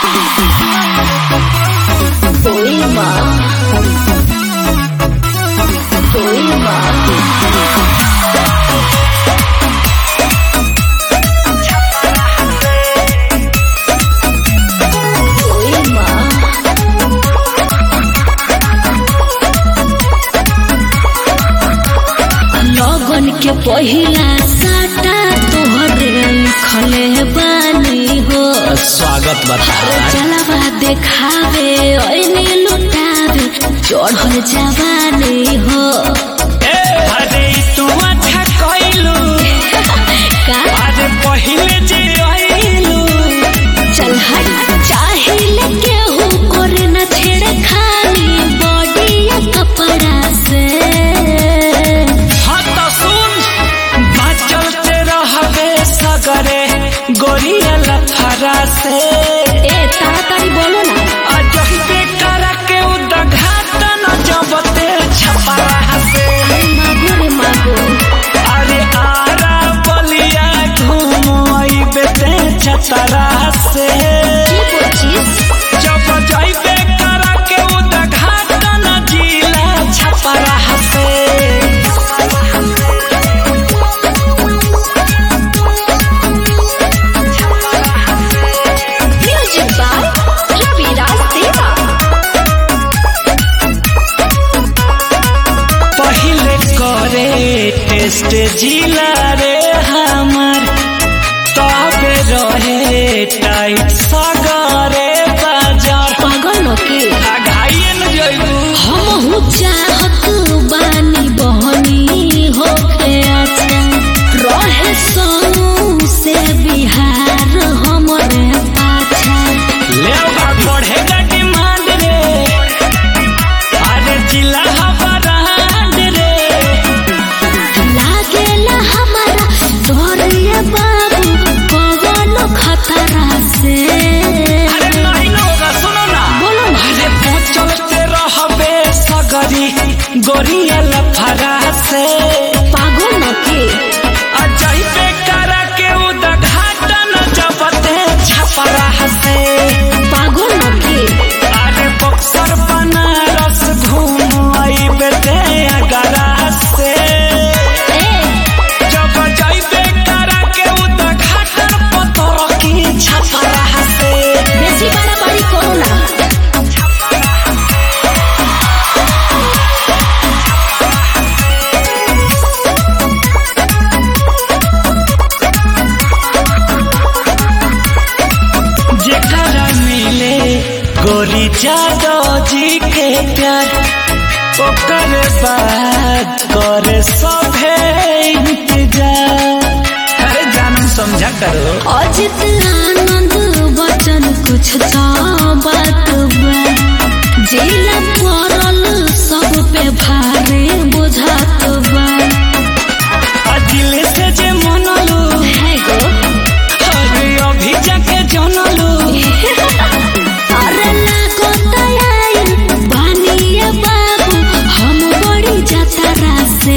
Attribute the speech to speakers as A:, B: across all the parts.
A: लगन के पहिला साटा तोहरे लिखले बानी हो।
B: स्वागत बता
A: चलावा देखावे ओइने लुटावे चढ़ल जवानी हो।
B: अरे तू अच्छा कइलू
A: का
B: अरे पहिले जे आइलू
A: चल हट चाहिले केहू करे न छेड़े खानी बॉडी या कपड़ा से।
B: हाँ तो सुन चलते रहबे सगरे गोरिया लफरा से।
A: ए ताड़ाताड़ी बोलो ना।
B: अजहिबे करा के उद्घाटन जबते छपरा से।
A: मागो रे मागो
B: अरे आरा बलिया घूमइबे ते छतरा से।
A: की बोचिस
B: जब जाइबे करा के उद्घाटन जिला छपरा से।
A: म्यूजिक बाय रविराज देवा।
B: पहिले करे टेस्ट जिला रे हमार तबे रहे टाइट सगरे बाजार।
A: पागल न के
B: घायल जइबू
A: हमहू चाहत बानी बहनी होके अच्छा रहे सनू से बिहार हमरे पाछा।
B: लेवा बढ़ेगा डिमांड रे अरे जिला हबरांड रे।
A: लागेला हमारा तोरिया बाबू पवन खतरा से।
B: अरे नहीं होगा सुनो ना
A: बोलो ना।
B: अरे चलते रहबे सगरी गोरिया लफरा से।
A: पागल न के
B: अजइबे करा के उद्घाटन जबते छपरा से।
A: पागल न के
B: अरे बक्सर बनारस घूमइबे ते अगरा से। जब जाइबे करा के उद्घाटन पतर की छपरा से।
A: बेसी बड़ा करो ना।
B: जेकरा मिले गोरी जादव जी के प्यार ओकर बाद करे सभे इंतजार। अरे जानू समझा करो
A: अजित आनंद बचन कुछ तो बात बा जिला पड़ल सब पे भारी बुझात बा।
B: दिल से जे मनलू
A: है गो
B: अरे अभी जाके जनलू।
A: अरे लागो तयाई बानिए बाबू हम बड़ी जतरा से।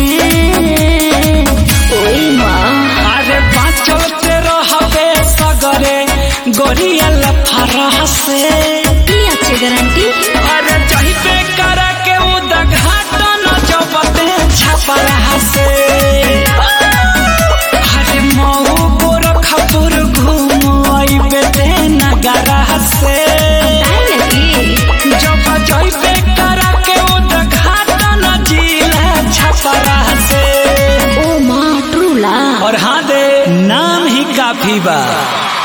A: ओई माँ
B: अरे चलते रहबे सगरे गोरिया लफरा से।
A: की अच्छी गारंटी
B: अरे चाहिए करा के उद्घाटन जबते छपरा से। अरे मऊ गोरखपुर घूमइबे ते नगरा से। जब जाइबे करा के उद्घाटन जिला छपरा से।
A: ओ माँ ट्रूला
B: और हाँ दे नाम ही काफी बा।